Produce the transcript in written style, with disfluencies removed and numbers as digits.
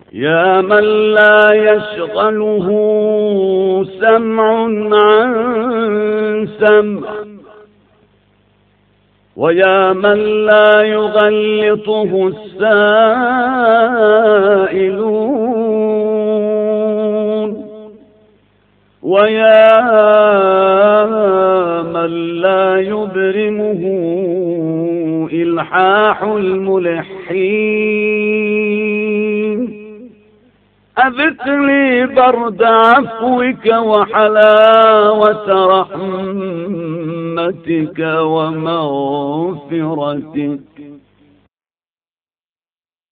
يا من لا يشغله سمع عن سمع، ويا من لا يغلطه السائلون، ويا من لا يبرمه إلحاح الملحين. أذق لي برد عفوك وحلاوة رحمتك ومغفرتك،